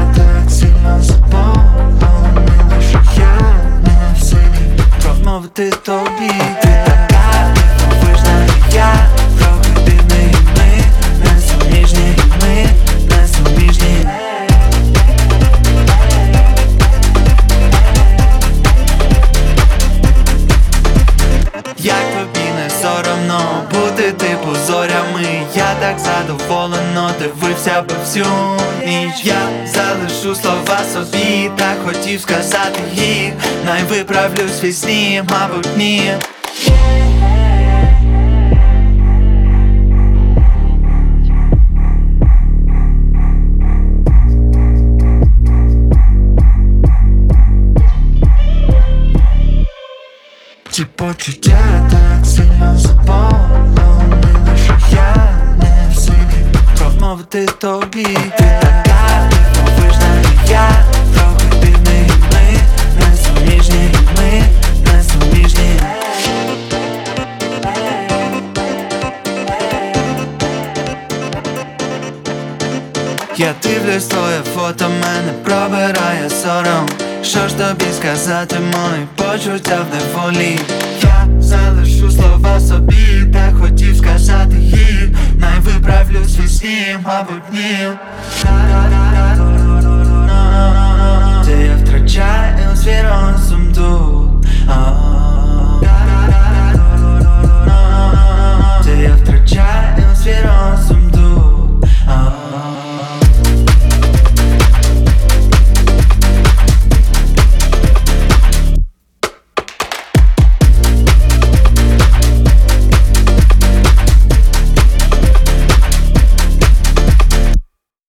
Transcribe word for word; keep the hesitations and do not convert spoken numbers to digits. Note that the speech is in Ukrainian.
так сильно заполонили, що я не в силі промовити тобі. Ти така дивовижна, і я трохи дивний, і ми несуміжні, і ми несуміжні. Як тобі не соромно бути типу зорями? Я так задоволено дивився би всю ніч. Я залишу слова собі, так хотів сказати їх. Най виправлю свій сні, мабуть, ні. Ці почуття так сильно заполонили, що я не в силі промовити тобі. Ти така дивовижна, і я трохи дивний, і ми несуміжні, і ми несуміжні. Я дивлюсь твоє фото, мене пробирає сором. Що ж тобі сказати, мої почуття в неволі? Я залишу слова собі, так хотів сказати їх. Най виправлю свій сні, мабуть, ні.